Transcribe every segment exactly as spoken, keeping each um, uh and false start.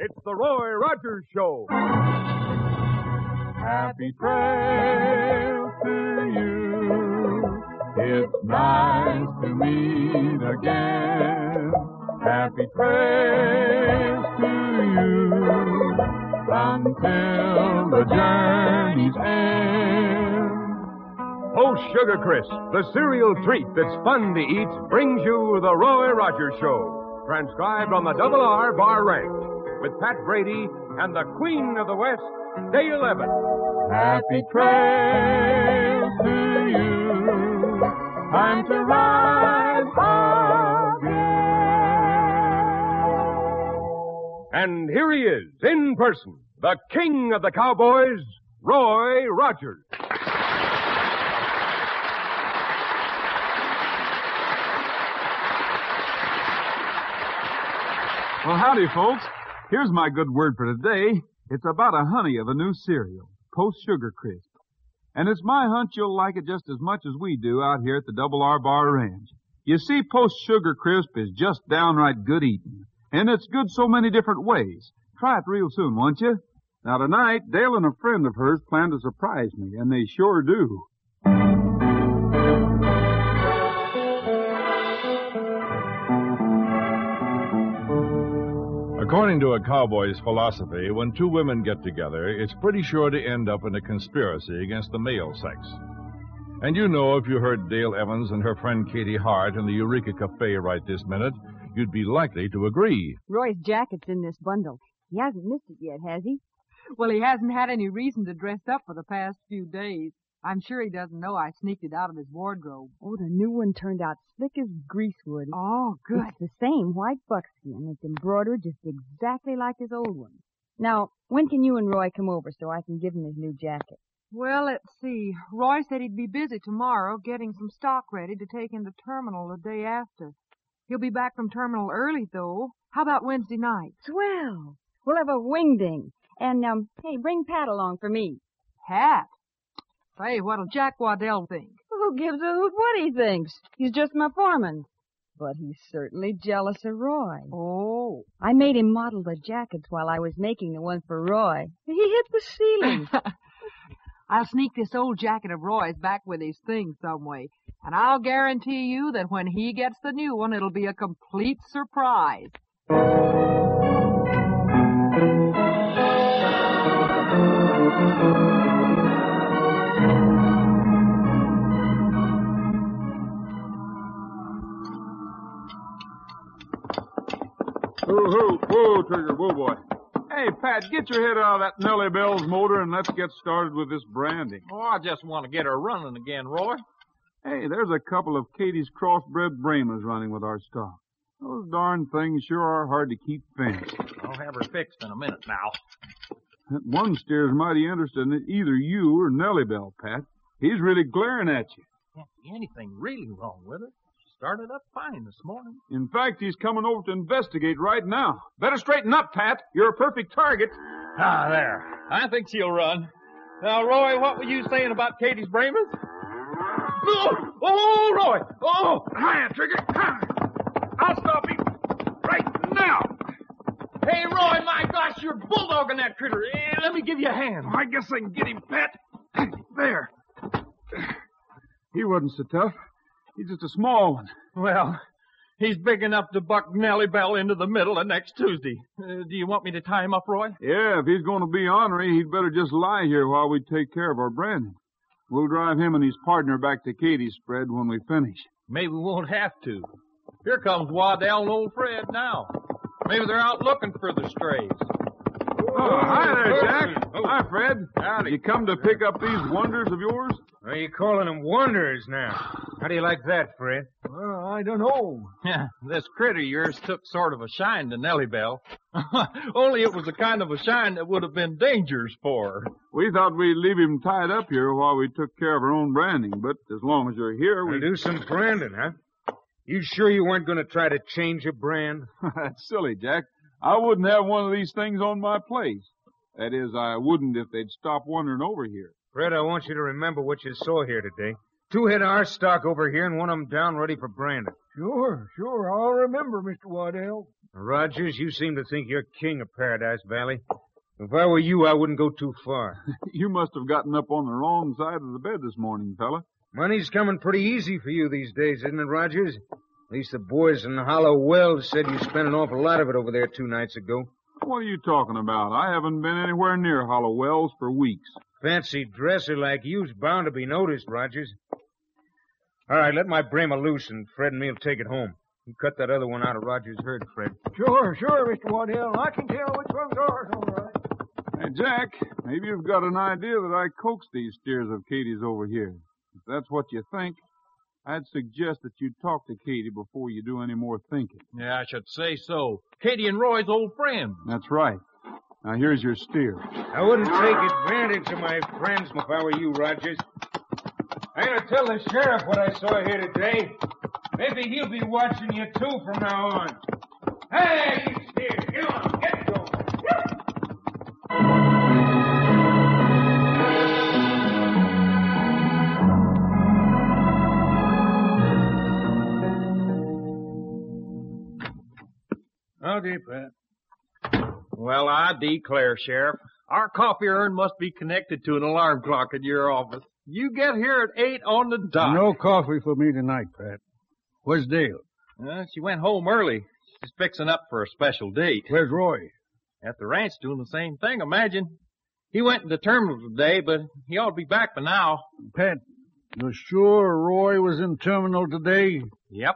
It's the Roy Rogers Show. Happy trails to you. It's nice to meet again. Happy trails to you until the journey's end. Post Sugar Crisp, the cereal treat that's fun to eat, brings you the Roy Rogers Show, transcribed on the Double R Bar Ranch, with Pat Brady and the Queen of the West, Dale Evans. Happy trails to you. Time to ride again. And here he is, in person, the king of the cowboys, Roy Rogers. Well, howdy, folks. Here's my good word for today. It's about a honey of a new cereal, Post Sugar Crisp. And it's my hunch you'll like it just as much as we do out here at the Double R Bar Ranch. You see, Post Sugar Crisp is just downright good eating. And it's good so many different ways. Try it real soon, won't you? Now, tonight, Dale and a friend of hers plan to surprise me, and they sure do. According to a cowboy's philosophy, when two women get together, it's pretty sure to end up in a conspiracy against the male sex. And you know, if you heard Dale Evans and her friend Katie Hart in the Eureka Cafe right this minute, you'd be likely to agree. Roy's jacket's in this bundle. He hasn't missed it yet, has he? Well, he hasn't had any reason to dress up for the past few days. I'm sure he doesn't know I sneaked it out of his wardrobe. Oh, the new one turned out slick as greasewood. Oh, good. It's the same white buckskin. It's embroidered just exactly like his old one. Now, when can you and Roy come over so I can give him his new jacket? Well, let's see. Roy said he'd be busy tomorrow getting some stock ready to take into terminal the day after. He'll be back from terminal early, though. How about Wednesday night? Swell. We'll have a wingding. And, um, hey, bring Pat along for me. Pat? Say, what'll Jack Waddell think? Who gives a hoot what he thinks? He's just my foreman. But he's certainly jealous of Roy. Oh. I made him model the jackets while I was making the one for Roy. He hit the ceiling. I'll sneak this old jacket of Roy's back with his things some way. And I'll guarantee you that when he gets the new one, it'll be a complete surprise. Whoa, whoa, whoa, Trigger, whoa, boy. Hey, Pat, get your head out of that Nellie Bell's motor and let's get started with this branding. Oh, I just want to get her running again, Roy. Hey, there's a couple of Katie's crossbred Brahmas running with our stock. Those darn things sure are hard to keep fenced. I'll have her fixed in a minute now. That one steer's mighty interested in either you or Nellie Bell, Pat. He's really glaring at you. Can't be anything really wrong with her. She started up fine this morning. In fact, he's coming over to investigate right now. Better straighten up, Pat. You're a perfect target. Ah, there. I think she'll run. Now, Roy, what were you saying about Katie's Brahmas? Oh, oh, Roy! Oh! Hiya, Trigger. I'll stop him right now. Hey, Roy, my gosh, you're bulldogging that critter. Eh, let me give you a hand. I guess I can get him, Pat. There. He wasn't so tough. He's just a small one. Well, he's big enough to buck Nellie Bell into the middle of next Tuesday. Uh, do you want me to tie him up, Roy? Yeah, if he's going to be ornery, he'd better just lie here while we take care of our branding. We'll drive him and his partner back to Katie's spread when we finish. Maybe we won't have to. Here comes Waddell and old Fred now. Maybe they're out looking for the strays. Oh, hi there, Jack. Oh. Hi, Fred. Howdy. You come to pick up these wonders of yours? Are you calling them wonders now? How do you like that, Fred? Well, I don't know. Yeah, this critter of yours took sort of a shine to Nellie Bell. Only it was the kind of a shine that would have been dangerous for her. We thought we'd leave him tied up here while we took care of our own branding, but as long as you're here, we... We'll do some branding, huh? You sure you weren't going to try to change a brand? That's silly, Jack. I wouldn't have one of these things on my place. That is, I wouldn't if they'd stop wandering over here. Fred, I want you to remember what you saw here today. Two head of our stock over here and one of them down ready for branding. Sure, sure. I'll remember, Mister Waddell. Rogers, you seem to think you're king of Paradise Valley. If I were you, I wouldn't go too far. You must have gotten up on the wrong side of the bed this morning, fella. Money's coming pretty easy for you these days, isn't it, Rogers? At least the boys in Hollow Wells said you spent an awful lot of it over there two nights ago. What are you talking about? I haven't been anywhere near Hollow Wells for weeks. Fancy dresser like you's bound to be noticed, Rogers. All right, let my Brahma loose, and Fred and me'll take it home. You cut that other one out of Rogers' herd, Fred. Sure, sure, Mister Waddell. I can tell which one's ours, all right. Hey, Jack, maybe you've got an idea that I coaxed these steers of Katie's over here. If that's what you think, I'd suggest that you talk to Katie before you do any more thinking. Yeah, I should say so. Katie and Roy's old friends. That's right. Now, here's your steer. I wouldn't take advantage of my friends if I were you, Rogers. I'm going to tell the sheriff what I saw here today. Maybe he'll be watching you, too, from now on. Hey, you steer, get on, get going. Howdy, Pat. Well, I declare, Sheriff, our coffee urn must be connected to an alarm clock at your office. You get here at eight on the dot. No coffee for me tonight, Pat. Where's Dale? Uh, she went home early. She's fixing up for a special date. Where's Roy? At the ranch doing the same thing, imagine. He went to the terminal today, but he ought to be back by now. Pat, you're sure Roy was in terminal today? Yep.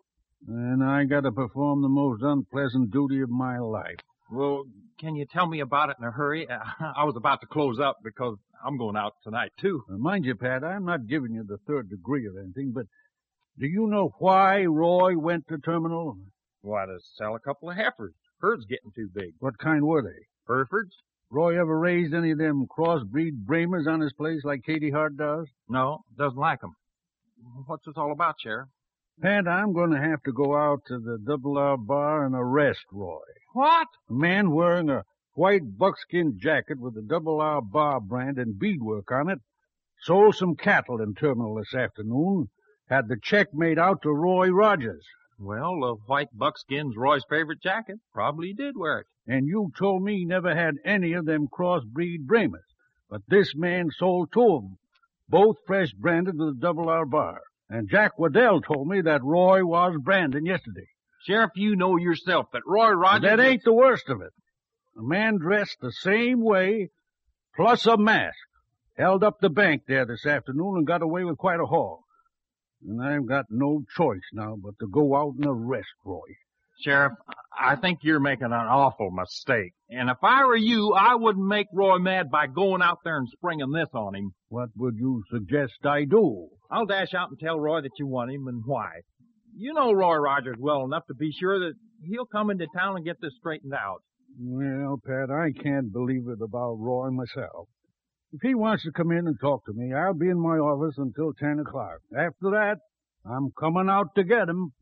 Then I gotta perform the most unpleasant duty of my life. Well, can you tell me about it in a hurry? I was about to close up because I'm going out tonight, too. Now, mind you, Pat, I'm not giving you the third degree of anything, but do you know why Roy went to terminal? Why, to sell a couple of heifers. Herd's getting too big. What kind were they? Herefords? Roy ever raised any of them crossbreed Brahmas on his place like Katie Hart does? No, doesn't like 'em. What's this all about, Sheriff? Pat, I'm going to have to go out to the Double R Bar and arrest Roy. What? A man wearing a white buckskin jacket with the Double R Bar brand and beadwork on it sold some cattle in terminal this afternoon, had the check made out to Roy Rogers. Well, the white buckskin's Roy's favorite jacket. Probably he did wear it. And you told me he never had any of them crossbreed Brahmas. But this man sold two of them, both fresh branded with the Double R Bar. And Jack Waddell told me that Roy was branding yesterday. Sheriff, you know yourself that Roy Rogers... That ain't the worst of it. A man dressed the same way, plus a mask, held up the bank there this afternoon and got away with quite a haul. And I've got no choice now but to go out and arrest Roy. Sheriff, I think you're making an awful mistake. And if I were you, I wouldn't make Roy mad by going out there and springing this on him. What would you suggest I do? I'll dash out and tell Roy that you want him and why. You know Roy Rogers well enough to be sure that he'll come into town and get this straightened out. Well, Pat, I can't believe it about Roy myself. If he wants to come in and talk to me, I'll be in my office until ten o'clock. After that, I'm coming out to get him.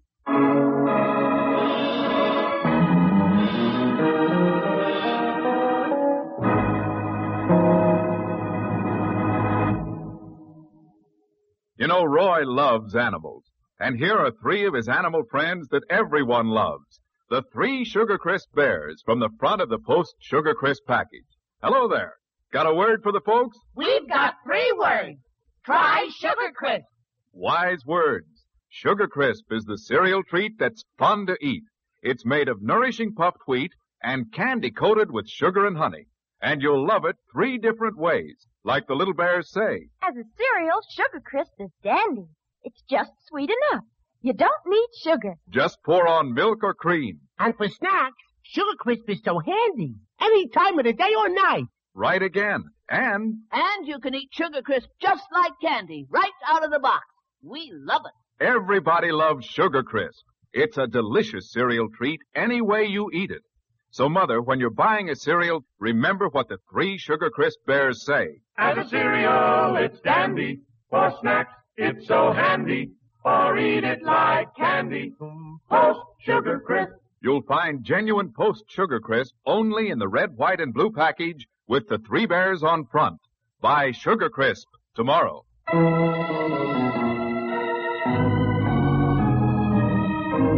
You know, Roy loves animals. And here are three of his animal friends that everyone loves. The three Sugar Crisp Bears from the front of the Post Sugar Crisp package. Hello there. Got a word for the folks? We've got three words. Try Sugar Crisp. Wise words. Sugar Crisp is the cereal treat that's fun to eat. It's made of nourishing puffed wheat and candy-coated with sugar and honey. And you'll love it three different ways, like the little bears say. As a cereal, Sugar Crisp is dandy. It's just sweet enough. You don't need sugar. Just pour on milk or cream. And for snacks, Sugar Crisp is so handy. Any time of the day or night. Right again. And... And you can eat Sugar Crisp just like candy, right out of the box. We love it. Everybody loves Sugar Crisp. It's a delicious cereal treat any way you eat it. So, Mother, when you're buying a cereal, remember what the three Sugar Crisp Bears say. As a cereal, it's dandy. For snacks, it's so handy. Or eat it like candy. Post Sugar Crisp. You'll find genuine Post Sugar Crisp only in the red, white, and blue package with the three bears on front. Buy Sugar Crisp tomorrow.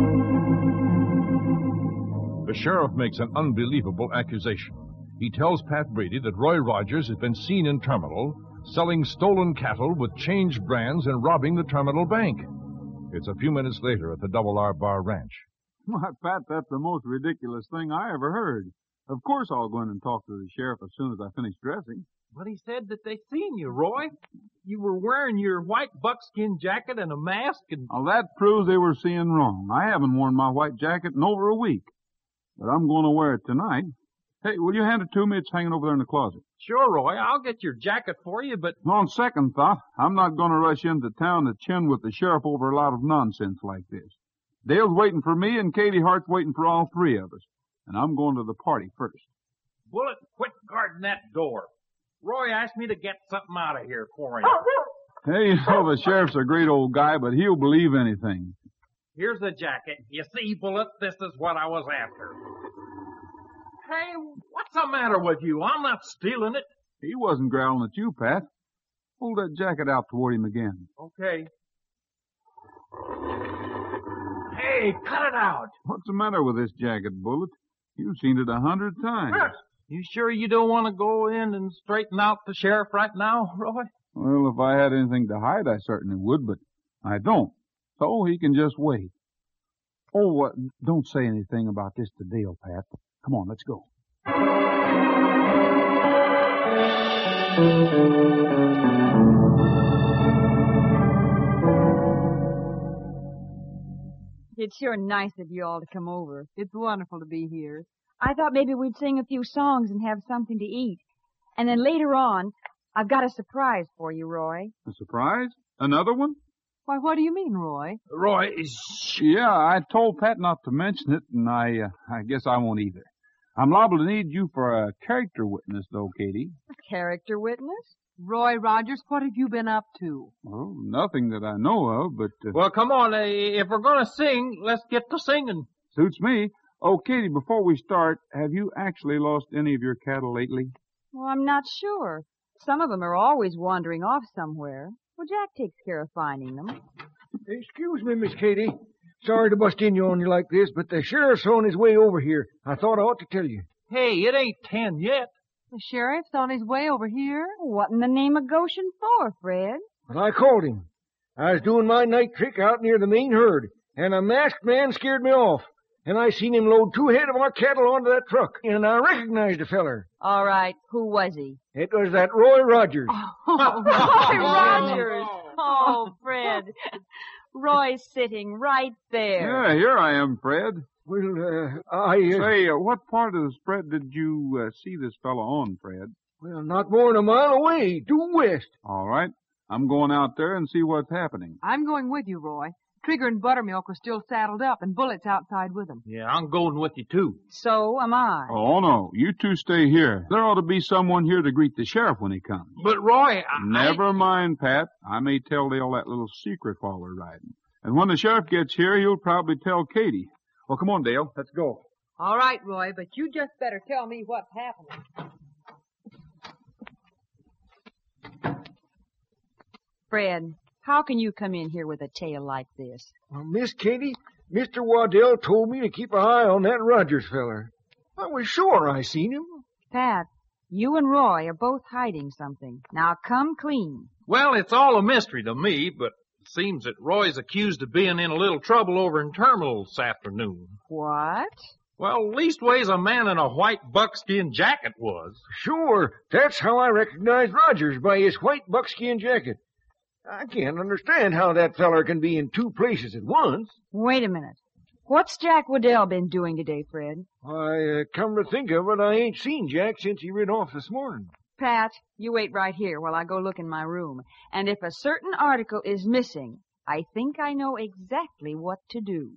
The sheriff makes an unbelievable accusation. He tells Pat Brady that Roy Rogers has been seen in Terminal selling stolen cattle with changed brands and robbing the Terminal Bank. It's a few minutes later at the Double R Bar Ranch. Why, Pat, that's the most ridiculous thing I ever heard. Of course I'll go in and talk to the sheriff as soon as I finish dressing. But he said that they seen you, Roy. You were wearing your white buckskin jacket and a mask and... Well, that proves they were seeing wrong. I haven't worn my white jacket in over a week. But I'm going to wear it tonight. Hey, will you hand it to me? It's hanging over there in the closet. Sure, Roy. I'll get your jacket for you, but... On second thought, I'm not going to rush into town to chin with the sheriff over a lot of nonsense like this. Dale's waiting for me, and Katie Hart's waiting for all three of us. And I'm going to the party first. Bullet, quit guarding that door. Roy asked me to get something out of here for him. Hey, you know, the sheriff's a great old guy, but he'll believe anything. Here's the jacket. You see, Bullet, this is what I was after. Hey, what's the matter with you? I'm not stealing it. He wasn't growling at you, Pat. Hold that jacket out toward him again. Okay. Hey, cut it out. What's the matter with this jacket, Bullet? You've seen it a hundred times. You sure you don't want to go in and straighten out the sheriff right now, Roy? Well, if I had anything to hide, I certainly would, but I don't. So he can just wait. Oh, uh, don't say anything about this to Dale, Pat. Come on, let's go. It's sure nice of you all to come over. It's wonderful to be here. I thought maybe we'd sing a few songs and have something to eat. And then later on, I've got a surprise for you, Roy. A surprise? Another one? Why, what do you mean, Roy? Roy, yeah, I told Pat not to mention it, and I, uh, I guess I won't either. I'm liable to need you for a character witness, though, Katie. A character witness? Roy Rogers, what have you been up to? Well, nothing that I know of, but... Uh, well, come on. Uh, if we're going to sing, let's get to singing. Suits me. Oh, Katie, before we start, have you actually lost any of your cattle lately? Well, I'm not sure. Some of them are always wandering off somewhere. Well, Jack takes care of finding them. Excuse me, Miss Katie. Sorry to bust in on you like this, but the sheriff's on his way over here. I thought I ought to tell you. Hey, it ain't ten yet. The sheriff's on his way over here? What in the name of Goshen for, Fred? Well, I called him. I was doing my night trick out near the main herd, and a masked man scared me off. And I seen him load two head of our cattle onto that truck, and I recognized the feller. All right, who was he? It was that Roy Rogers. Oh, Roy Rogers! Oh, Fred. Roy's sitting right there. Yeah, here I am, Fred. Well, uh, I... Uh, Say, uh, what part of the spread did you uh, see this fella on, Fred? Well, not more than a mile away, due west. All right. I'm going out there and see what's happening. I'm going with you, Roy. Trigger and Buttermilk are still saddled up, and Bullet's outside with them. Yeah, I'm going with you, too. So am I. Oh, no. You two stay here. There ought to be someone here to greet the sheriff when he comes. But, Roy, I... Never mind, Pat. I may tell Dale that little secret while we're riding. And when the sheriff gets here, he'll probably tell Katie. Well, come on, Dale. Let's go. All right, Roy, but you just better tell me what's happening. Fred, how can you come in here with a tale like this? Well, Miss Katie, Mister Waddell told me to keep an eye on that Rogers feller. I was sure I seen him. Pat, you and Roy are both hiding something. Now come clean. Well, it's all a mystery to me, but it seems that Roy's accused of being in a little trouble over in Terminal this afternoon. What? Well, leastways a man in a white buckskin jacket was. Sure, that's how I recognized Rogers, by his white buckskin jacket. I can't understand how that feller can be in two places at once. Wait a minute. What's Jack Waddell been doing today, Fred? I uh, come to think of it, I ain't seen Jack since he rid off this morning. Pat, you wait right here while I go look in my room. And if a certain article is missing, I think I know exactly what to do.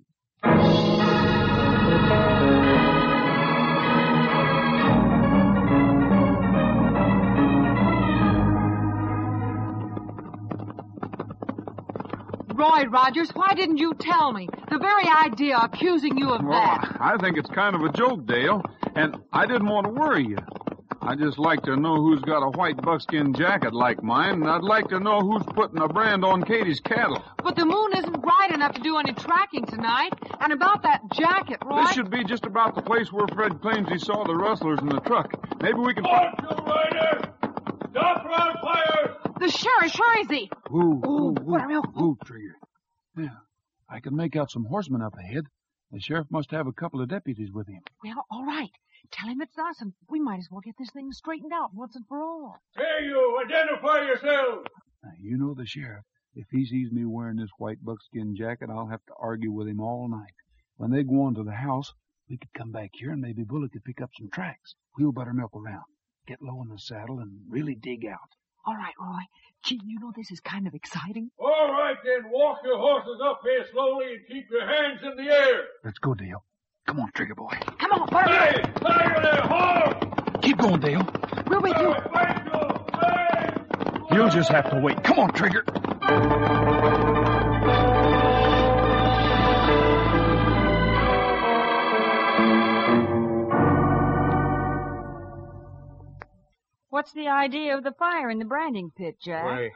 Roy Rogers, why didn't you tell me? The very idea of accusing you of well, that. I think it's kind of a joke, Dale, and I didn't want to worry you. I'd just like to know who's got a white buckskin jacket like mine, and I'd like to know who's putting a brand on Katie's cattle. But the moon isn't bright enough to do any tracking tonight. And about that jacket, Roy... This should be just about the place where Fred claims he saw the rustlers in the truck. Maybe we can... Stop, you rider! Stop around fire! The sheriff, where is he? Ooh, ooh, ooh, Buttermilk. ooh, Trigger. Yeah, I can make out some horsemen up ahead. The sheriff must have a couple of deputies with him. Well, all right. Tell him it's us, and we might as well get this thing straightened out once and for all. Hey, you, identify yourself! Now, you know the sheriff. If he sees me wearing this white buckskin jacket, I'll have to argue with him all night. When they go on to the house, we could come back here and maybe Bullet could pick up some tracks. Wheel Buttermilk around, get low in the saddle, and really dig out. All right, Roy. Gee, you know this is kind of exciting. All right, then, walk your horses up here slowly and keep your hands in the air. Let's go, Dale. Come on, Trigger boy. Come on, Buttermilk. Hey, fire there, halt! Keep going, Dale. We're with you. Hey! You'll just have to wait. Come on, Trigger. What's the idea of the fire in the branding pit, Jack? Why,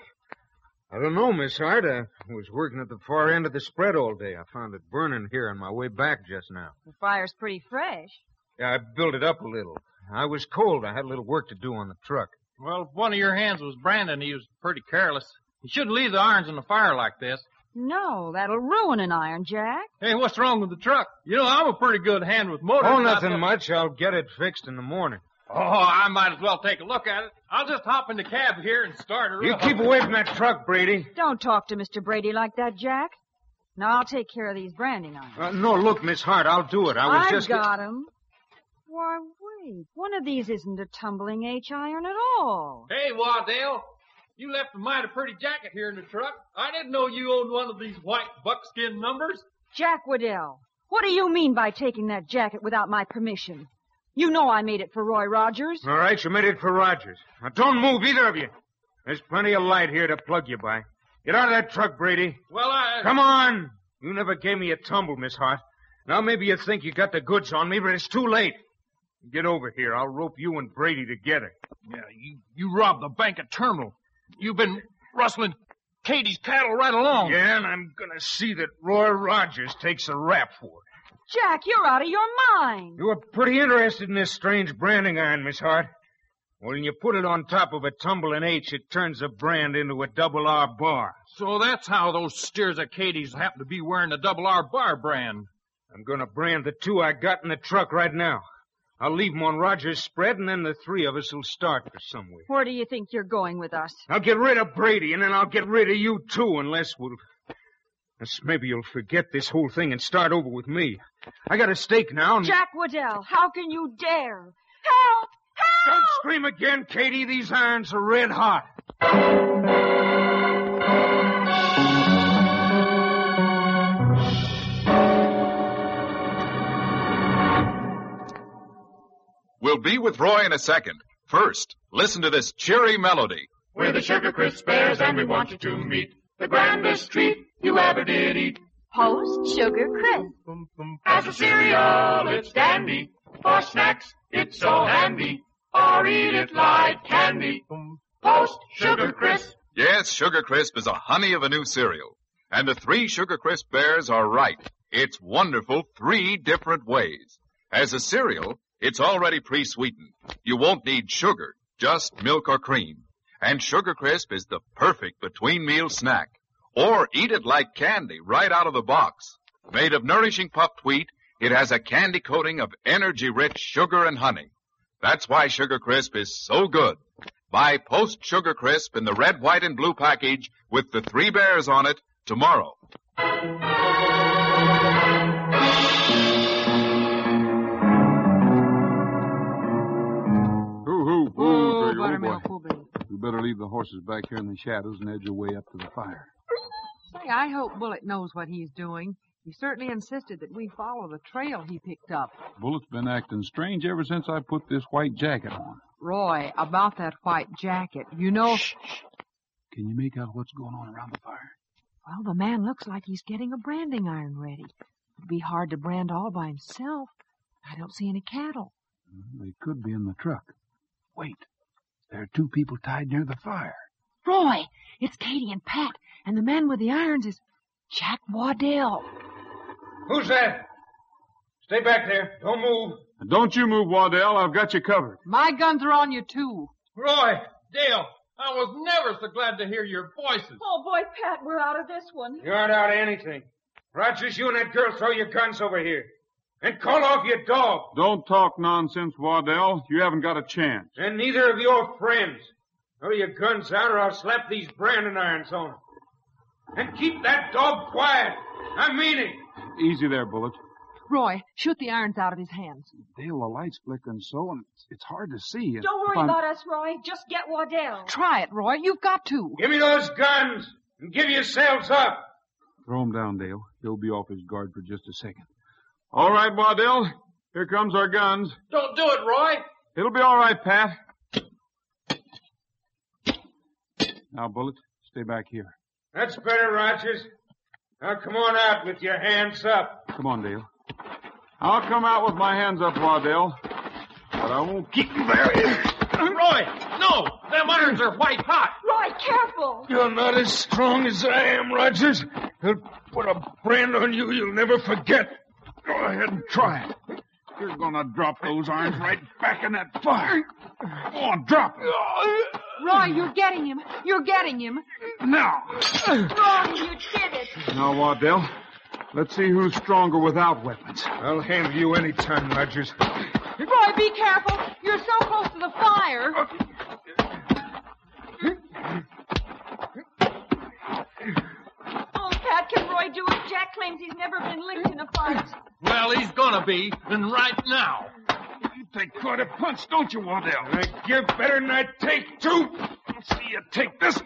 I don't know, Miss Hart. I was working at the far end of the spread all day. I found it burning here on my way back just now. The fire's pretty fresh. Yeah, I built it up a little. I was cold. I had a little work to do on the truck. Well, if one of your hands was Brandon, he was pretty careless. You shouldn't leave the irons in the fire like this. No, that'll ruin an iron, Jack. Hey, what's wrong with the truck? You know, I'm a pretty good hand with motors. Oh, nothing much. I'll get it fixed in the morning. Oh, I might as well take a look at it. I'll just hop in the cab here and start her You up. keep away from that truck, Brady. Don't talk to Mister Brady like that, Jack. Now, I'll take care of these branding irons. Uh, no, look, Miss Hart, I'll do it. I was I've just... got 'em. Why, wait. One of these isn't a tumbling H iron at all. Hey, Waddell, you left a mighty pretty jacket here in the truck. I didn't know you owned one of these white buckskin numbers. Jack Waddell, what do you mean by taking that jacket without my permission? You know I made it for Roy Rogers. All right, you made it for Rogers. Now, don't move, either of you. There's plenty of light here to plug you by. Get out of that truck, Brady. Well, I... Come on. You never gave me a tumble, Miss Hart. Now maybe you think you got the goods on me, but it's too late. Get over here. I'll rope you and Brady together. Yeah, you, you robbed the bank at Terminal. You've been rustling Katie's cattle right along. Yeah, and I'm going to see that Roy Rogers takes a rap for it. Jack, you're out of your mind. You were pretty interested in this strange branding iron, Miss Hart. Well, when you put it on top of a tumbling H, it turns a brand into a double R bar. So that's how those steers of Katie's happen to be wearing the double R bar brand. I'm going to brand the two I got in the truck right now. I'll leave them on Rogers' spread, and then the three of us will start for somewhere. Where do you think you're going with us? I'll get rid of Brady, and then I'll get rid of you, too, unless we'll... Unless maybe you'll forget this whole thing and start over with me. I got a stake now, and... Jack Waddell, how can you dare? Help! Help! Don't scream again, Katie. These irons are red hot. We'll be with Roy in a second. First, listen to this cheery melody. We're the Sugar Crisp Bears, and we want you to meet the grandest treat you ever did eat. Post Sugar Crisp. As a cereal, it's dandy. For snacks, it's so handy. Or eat it like candy. Post Sugar Crisp. Yes, Sugar Crisp is a honey of a new cereal. And the three Sugar Crisp Bears are right. It's wonderful three different ways. As a cereal, it's already pre-sweetened. You won't need sugar, just milk or cream. And Sugar Crisp is the perfect between-meal snack. Or eat it like candy right out of the box. Made of nourishing puffed wheat, it has a candy coating of energy-rich sugar and honey. That's why Sugar Crisp is so good. Buy Post Sugar Crisp in the red, white, and blue package with the three bears on it tomorrow. Hoo-hoo, Oh, hoo, Buttermilk, boy. Poobie. We better leave the horses back here in the shadows and edge our way up to the fire. Say, I hope Bullet knows what he's doing. He certainly insisted that we follow the trail he picked up. Bullet's been acting strange ever since I put this white jacket on. Roy, about that white jacket, you know... Shh, shh. Can you make out what's going on around the fire? Well, the man looks like he's getting a branding iron ready. It'd be hard to brand all by himself. I don't see any cattle. They could be in the truck. Wait. There are two people tied near the fire. Roy, it's Katie and Pat, and the man with the irons is Jack Waddell. Who's that? Stay back there. Don't move. Don't you move, Waddell. I've got you covered. My guns are on you, too. Roy, Dale, I was never so glad to hear your voices. Oh, boy, Pat, we're out of this one. You aren't out of anything. Rogers, you and that girl throw your guns over here. And call off your dog. Don't talk nonsense, Waddell. You haven't got a chance. And neither of your friends. Throw your guns out or I'll slap these branding irons on them. And keep that dog quiet. I mean it. Easy there, Bullet. Roy, shoot the irons out of his hands. Dale, the light's flickering so, and it's, it's hard to see. And Don't worry about us, Roy. Just get Waddell. Try it, Roy. You've got to. Give me those guns and give yourselves up. Throw him down, Dale. He'll be off his guard for just a second. All right, Waddell. Here comes our guns. Don't do it, Roy. It'll be all right, Pat. Now, Bullet, stay back here. That's better, Rogers. Now come on out with your hands up. Come on, Dale. I'll come out with my hands up, Waddell. But I won't keep you there. Roy, no! Them irons are white hot. Roy, careful. You're not as strong as I am, Rogers. I'll put a brand on you you'll never forget. Go ahead and try it. You're gonna drop those irons right back in that fire. Go on, drop them. Roy, you're getting him. You're getting him. Now. Roy, you did it. Now, Waddell, let's see who's stronger without weapons. I'll handle you any time, Rogers. Roy, be careful. You're so close to the fire. Oh, Pat, can Roy do it? Jack claims he's never been licked in a fight. Well, he's gonna be, and right now. You take quite a punch, don't you, Waddell? I give better than I take, too. I'll see you take this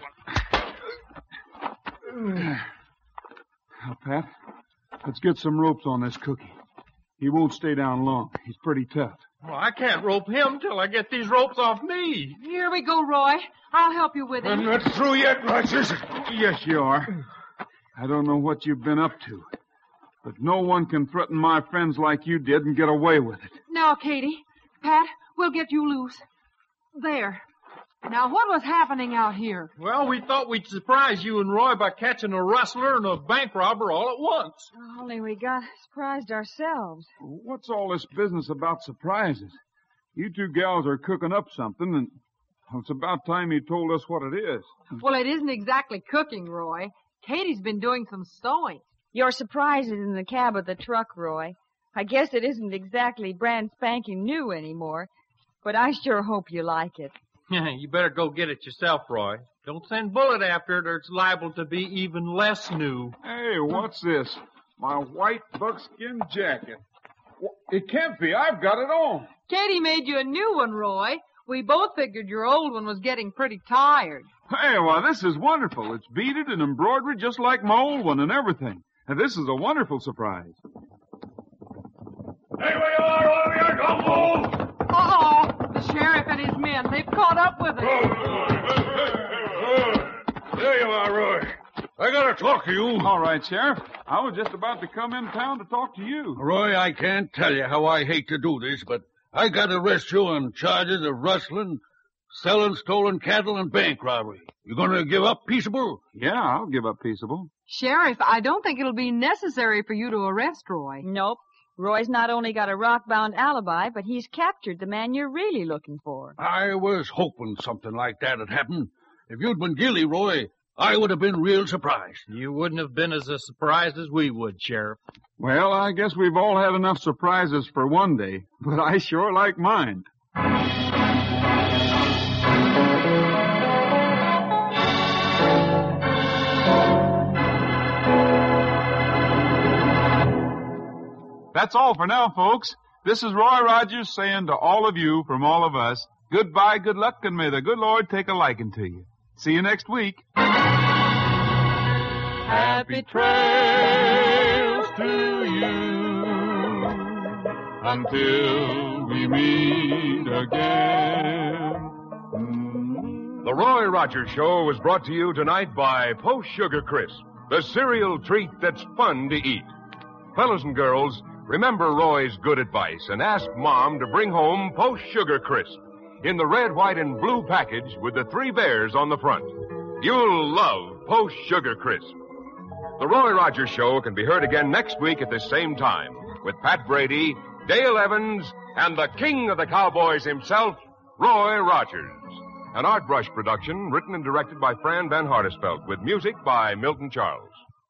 one. Now, Pat, let's get some ropes on this cookie. He won't stay down long. He's pretty tough. Well, I can't rope him till I get these ropes off me. Here we go, Roy. I'll help you with him. I'm not through yet, Rogers. Yes, you are. I don't know what you've been up to, but no one can threaten my friends like you did and get away with it. Now, Katie, Pat, we'll get you loose. There. Now, what was happening out here? Well, we thought we'd surprise you and Roy by catching a rustler and a bank robber all at once. Only we got surprised ourselves. What's all this business about surprises? You two gals are cooking up something, and it's about time you told us what it is. Well, it isn't exactly cooking, Roy. Katie's been doing some sewing. Your surprise is in the cab of the truck, Roy. I guess it isn't exactly brand spanking new anymore, but I sure hope you like it. You better go get it yourself, Roy. Don't send Bullet after it, or it's liable to be even less new. Hey, what's this? My white buckskin jacket. It can't be. I've got it on. Katie made you a new one, Roy. We both figured your old one was getting pretty tired. Hey, well, this is wonderful. It's beaded and embroidered just like my old one and everything. And this is a wonderful surprise. Here we are, over here, don't move! Uh-oh! The sheriff and his men, they've caught up with us. There you are, Roy. I gotta talk to you. All right, Sheriff. I was just about to come in town to talk to you. Roy, I can't tell you how I hate to do this, but I got to arrest you on charges of rustling, selling stolen cattle, and bank robbery. You gonna give up peaceable? Yeah, I'll give up peaceable. Sheriff, I don't think it'll be necessary for you to arrest Roy. Nope. Roy's not only got a rock-bound alibi, but he's captured the man you're really looking for. I was hoping something like that had happened. If you'd been guilty, Roy, I would have been real surprised. You wouldn't have been as surprised as we would, Sheriff. Well, I guess we've all had enough surprises for one day, but I sure like mine. That's all for now, folks. This is Roy Rogers saying to all of you from all of us, goodbye, good luck, and may the good Lord take a liking to you. See you next week. Happy trails to you until we meet again. The Roy Rogers Show was brought to you tonight by Post Sugar Crisp, the cereal treat that's fun to eat. Fellas and girls, remember Roy's good advice and ask Mom to bring home Post Sugar Crisp. in the red, white, and blue package with the three bears on the front. You'll love Post Sugar Crisp. The Roy Rogers Show can be heard again next week at this same time with Pat Brady, Dale Evans, and the king of the cowboys himself, Roy Rogers. An Art Brush production written and directed by Fran Van Hartesveld with music by Milton Charles.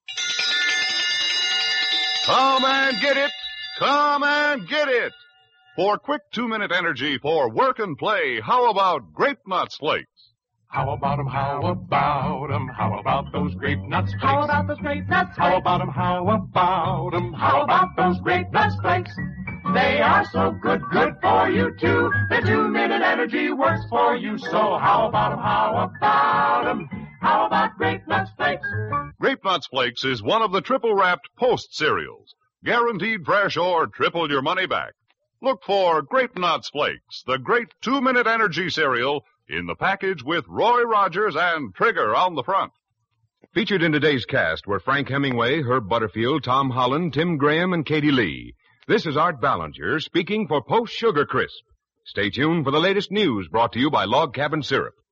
Come and get it! Come and get it! For quick two-minute energy for work and play, how about Grape Nuts Flakes? How about 'em, how about 'em, how about those grape nuts flakes? How about those grape nuts flakes? How about 'em, how about 'em, how about those grape nuts flakes? They are so good, good for you too. Their two-minute energy works for you. So how about 'em, how about 'em, how about grape nuts flakes? Grape Nuts Flakes is one of the triple-wrapped Post cereals. Guaranteed fresh or triple your money back. Look for Grape Nuts Flakes, the great two-minute energy cereal, in the package with Roy Rogers and Trigger on the front. Featured in today's cast were Frank Hemingway, Herb Butterfield, Tom Holland, Tim Graham, and Katie Lee. This is Art Ballinger speaking for Post Sugar Crisp. Stay tuned for the latest news brought to you by Log Cabin Syrup.